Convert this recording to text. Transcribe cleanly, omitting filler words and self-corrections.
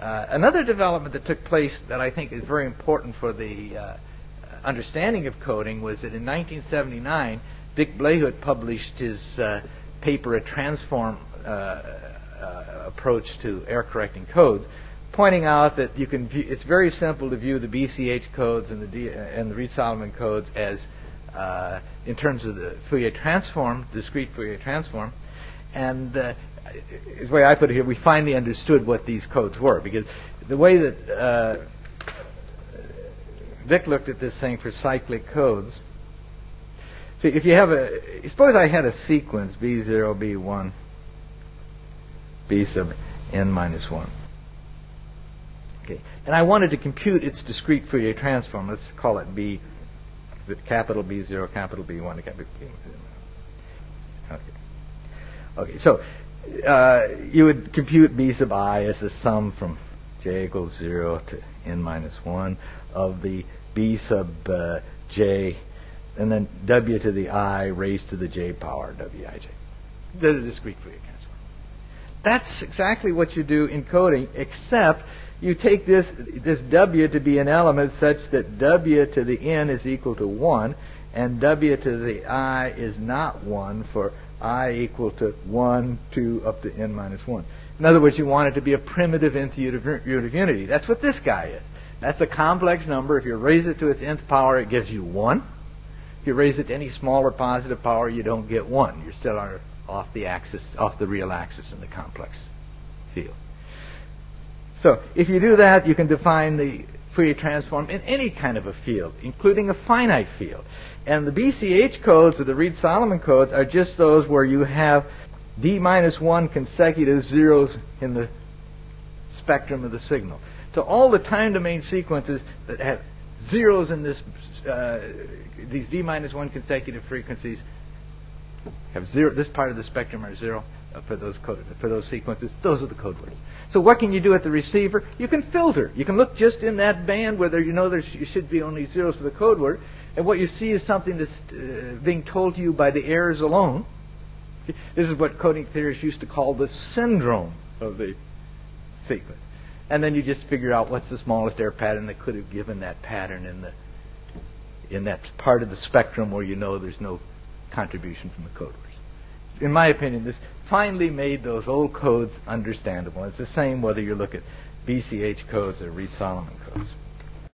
Another development that took place that I think is very important for the understanding of coding was that in 1979, Dick Blahut published his paper, A Transform Approach to Error Correcting Codes, pointing out that you can it's very simple to view the BCH codes and the Reed-Solomon codes as in terms of the Fourier transform, discrete Fourier transform, and the way I put it here, we finally understood what these codes were, because the way that Dick looked at this thing for cyclic codes. See, if you have suppose I had a sequence B0, B1, B sub n minus 1. Okay, and I wanted to compute its discrete Fourier transform. Let's call it B, capital B0, capital B1, capital B1. Okay, so you would compute B sub I as a sum from j equals 0 to n minus 1 of the B sub j, and then w to the I raised to the j power wij. The discrete Fourier transform. That's exactly what you do in coding, except you take this w to be an element such that w to the n is equal to 1, and w to the I is not 1 for I equal to 1, 2, up to n minus 1. In other words, you want it to be a primitive nth root of unity. That's what this guy is. That's a complex number. If you raise it to its nth power, it gives you 1. If you raise it to any smaller positive power, you don't get 1. You're still off the axis, off the real axis in the complex field. So if you do that, you can define the Fourier transform in any kind of a field, including a finite field. And the BCH codes, or the Reed-Solomon codes, are just those where you have d minus 1 consecutive zeros in the spectrum of the signal. So all the time domain sequences that have zeros in these d minus 1 consecutive frequencies have zero. This part of the spectrum are 0 for those sequences. Those are the code words. So what can you do at the receiver? You can filter. You can look just in that band where there should be only zeros for the code word, and what you see is something that's being told to you by the errors alone. This is what coding theorists used to call the syndrome of the sequence. And then you just figure out what's the smallest error pattern that could have given that pattern in that part of the spectrum where you know there's no contribution from the code words. In my opinion, this finally made those old codes understandable. It's the same whether you look at BCH codes or Reed-Solomon codes.